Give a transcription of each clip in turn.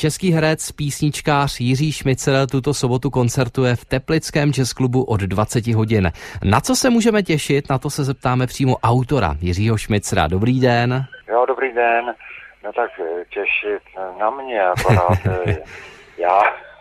Český herec, písničkář Jiří Šmicr tuto sobotu koncertuje v teplickém jazzklubu od 20 hodin. Na co se můžeme těšit? Na to se zeptáme přímo autora Jiřího Šmicra. Dobrý den. Jo, dobrý den. No tak těšit na mě, akorát já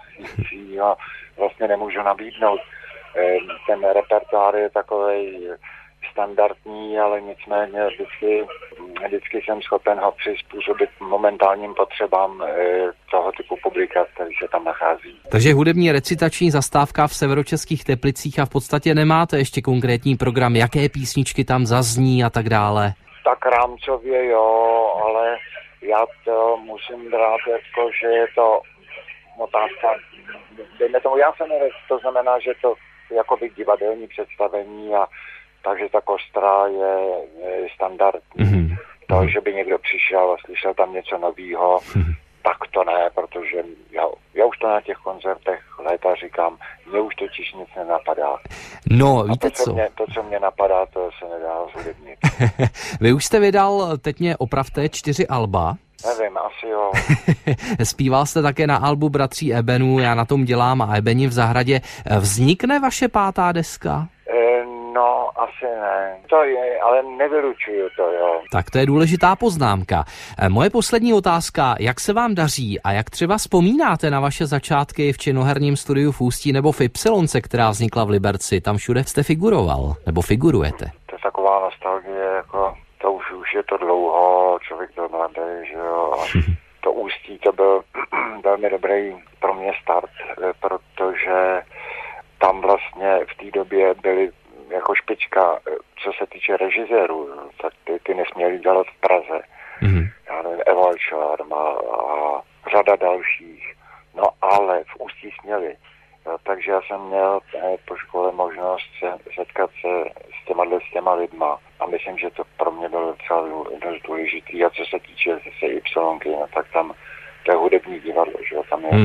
vlastně nemůžu nabídnout. Ten repertoár je takovej standardní, ale nicméně vždycky jsem schopen ho přizpůsobit momentálním potřebám toho typu publika, který se tam nachází. Takže hudební recitační zastávka v severočeských Teplicích a v podstatě nemáte ještě konkrétní program, jaké písničky tam zazní a tak dále? Tak rámcově jo, ale já to musím brát jako, že je to otázka, dejme tomu, já jsem herec, to znamená, že to jakoby divadelní představení a takže ta kostra je standardní. Mm-hmm. To, že by někdo přišel a slyšel tam něco novýho, tak to ne, protože já už to na těch koncertech léta říkám, mě už totiž nic nenapadá. No, víte To, co mě napadá, to se nedá zhudebnit. Vy už jste vydal, teď mě opravte, 4 alba. Nevím, asi jo. Zpíval jste také na albu Bratří Ebenů, já na tom dělám a Ebeni v zahradě. Vznikne vaše 5. deska? No, asi ne. To je, ale nevylučuju to, jo. Tak to je důležitá poznámka. Moje poslední otázka, jak se vám daří a jak třeba vzpomínáte na vaše začátky v činoherním studiu v Ústí nebo v Ypsilonce, která vznikla v Liberci? Tam všude jste figuroval, nebo figurujete? To je taková nostalgie, jako to už je to dlouho, člověk byl mladý, že jo. To Ústí, to byl velmi dobrý pro mě start, protože tam vlastně v té době byly jako špička, co se týče režisérů, tak ty nesměli dělat v Praze. Mm-hmm. Já nevím, Eval Šarma a řada dalších. No ale v Ústí směli. No, takže já jsem měl po škole možnost setkat se s těma lidma. A myslím, že to pro mě bylo docela dost důležitý. A co se týče zase Ypsilonky, no, tak tam to je hudební divadlo, že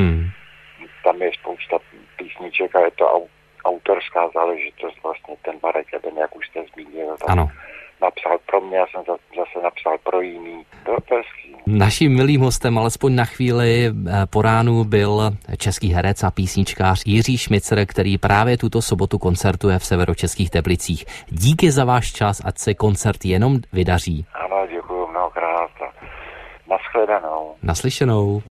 tam je spousta písniček a je to autorská záležitost, vlastně ten Marek Eben, jak už jste zmínil, napsal pro mě, já jsem zase napsal pro jiný. To je hezký. Naším milým hostem, alespoň na chvíli po ránu, byl český herec a písničkář Jiří Šmicr, který právě tuto sobotu koncertuje v severočeských Teplicích. Díky za váš čas, ať se koncert jenom vydaří. Ano, děkuji mnohokrát. Naschledanou. Naslyšenou.